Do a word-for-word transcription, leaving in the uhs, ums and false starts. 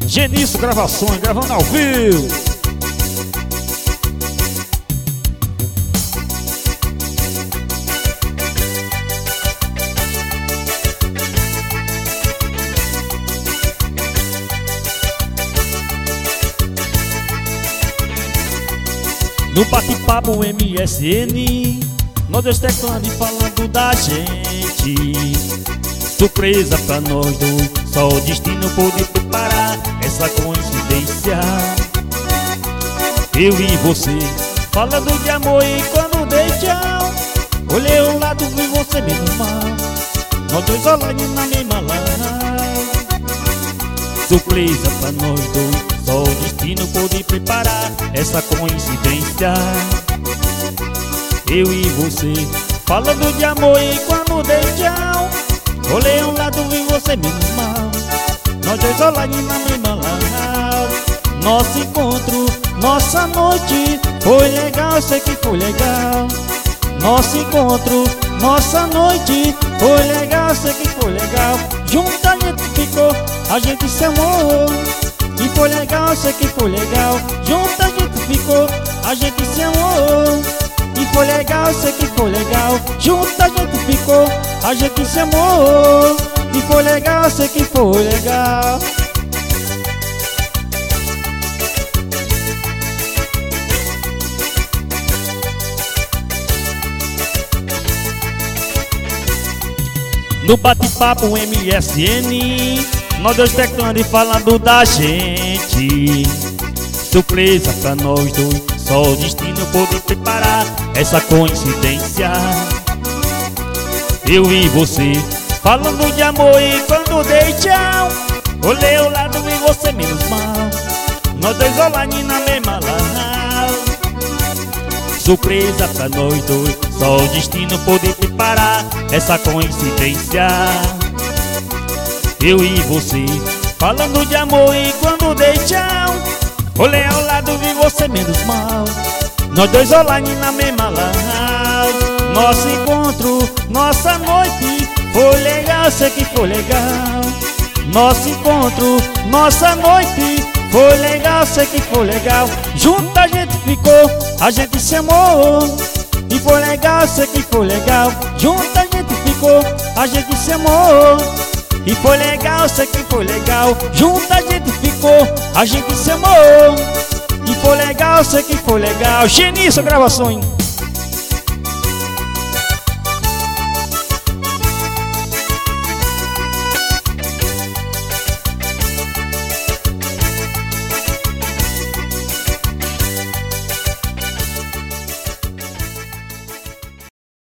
Genício Gravações, gravando ao vivo. No bate-papo M S N, nós dois teclando e falando da gente. Surpresa pra nós dois, só o destino pôde preparar essa coincidência. Eu e você, falando de amor, e quando dei tchau, olhei um lado, vi você menos mal. Nós dois online na mesma live. Surpresa pra nós dois, só o destino pôde preparar essa coincidência. Eu e você, falando de amor, e quando dei tchau, olhei um lado, vi você menos mal. Nós dois online na mesma live. Nosso encontro, nossa noite foi legal, sei que foi legal. Nosso encontro, nossa noite foi legal, sei que foi legal. Junto a gente ficou, a gente se amou. E foi legal, sei que foi legal. Junto a gente ficou, a gente se amou. E foi legal, sei que foi legal. Junto a gente ficou, a gente se amou. E foi legal, sei que foi legal. No bate-papo M S N, nós dois teclando e falando da gente. Surpresa pra nós dois, só o destino pôde preparar essa coincidência. Eu e você, falando de amor, e quando dei tchau, olhei o lado e você menos mal. Nós dois online na mesma live. Surpresa pra nós dois, só o destino pôde preparar essa coincidência. Eu e você, falando de amor, e quando dei tchau, olhei ao lado, vi você menos mal. Nós dois online na mesma live. Nosso encontro, nossa noite foi legal, sei que foi legal. Nosso encontro, nossa noite foi legal, sei que foi legal. Junto a gente ficou, a gente se amou. E foi legal, sei que foi legal. Junto a gente ficou, a gente se amou. E foi legal, sei que foi legal. Junto a gente ficou, a gente se amou. E foi legal, sei que foi legal. Genício Gravações.